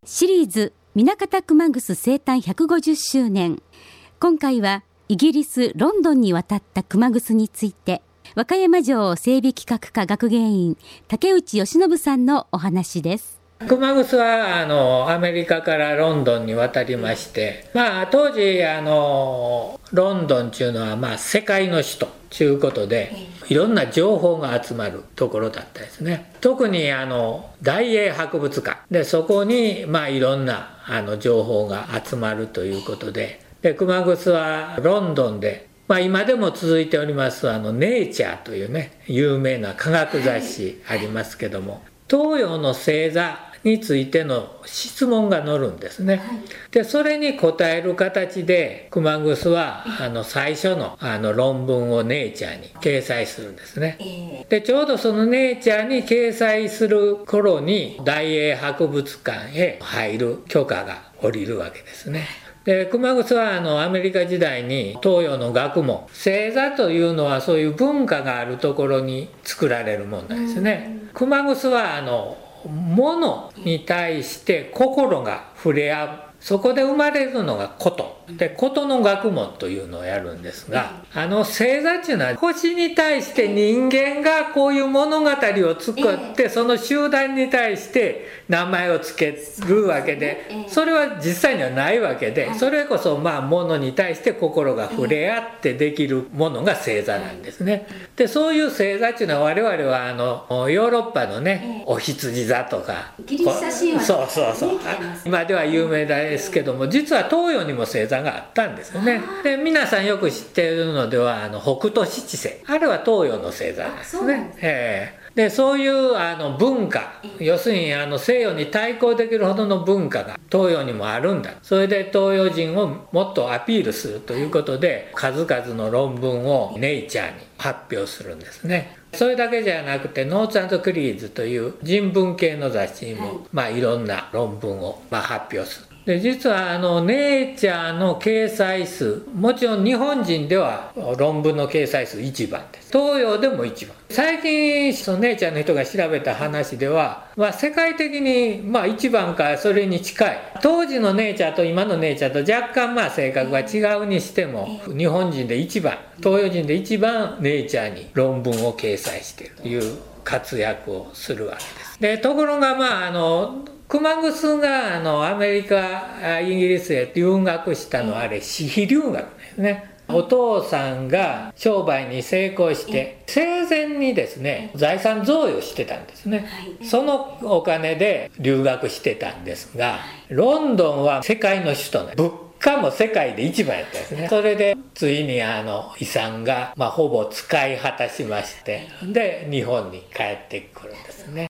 シリーズ南方熊楠生誕150周年。今回はイギリスロンドンに渡った熊楠について、和歌山城整備企画課学芸員竹内義信さんのお話です。 熊楠はアメリカからロンドンに渡りまして、当時ロンドンっていうのは世界の首都ということで、いろんな情報が集まるところだったですね。特に大英博物館で、そこにいろんな情報が集まるということで、熊楠はロンドンで今でも続いておりますネイチャーというね、有名な科学雑誌ありますけども、東洋の星座についての質問が載るんですね。でそれに答える形で熊楠は最初の論文をネイチャーに掲載するんですね。でちょうどそのネイチャーに掲載する頃に大英博物館へ入る許可が下りるわけですね。で熊楠はアメリカ時代に東洋の学問、星座というのはそういう文化があるところに作られるものなんですね。熊楠は物に対して心が触れ合う、そこで生まれるのがことで、ことの学問というのをやるんですが、星座っていうのは星に対して人間がこういう物語を作って、その集団に対して名前を付けるわけで、それは実際にはないわけで、それこそ物に対して心が触れ合ってできるものが星座なんですね。でそういう星座っていうのは我々はヨーロッパのね、お羊座とかギリシャ神話そう今では有名ですけども、実は東洋にも星座があったんですよね。で皆さんよく知っているのでは北斗七星、あれは東洋の星座なんですね。でそういう文化、要するに西洋に対抗できるほどの文化が東洋にもあるんだ、それで東洋人をもっとアピールするということで、数々の論文をネイチャーに発表するんですね。それだけじゃなくてノーツ&クリーズという人文系の雑誌にもいろんな論文を発表する。で実はネイチャーの掲載数、もちろん日本人では論文の掲載数1番です。東洋でも1番。最近そのネイチャーの人が調べた話では、世界的に1番かそれに近い。当時のネイチャーと今のネイチャーと若干性格が違うにしても、日本人で1番、東洋人で1番ネイチャーに論文を掲載しているという活躍をするわけです。でところが熊楠がアメリカ、イギリスへ留学したのはあれ私費留学ですね。お父さんが商売に成功して生前にですね、財産贈与してたんですね。そのお金で留学してたんですが、ロンドンは世界の首都ね、物価も世界で一番やったんですね。それでついに遺産がほぼ使い果たしまして、で日本に帰ってくるんですね。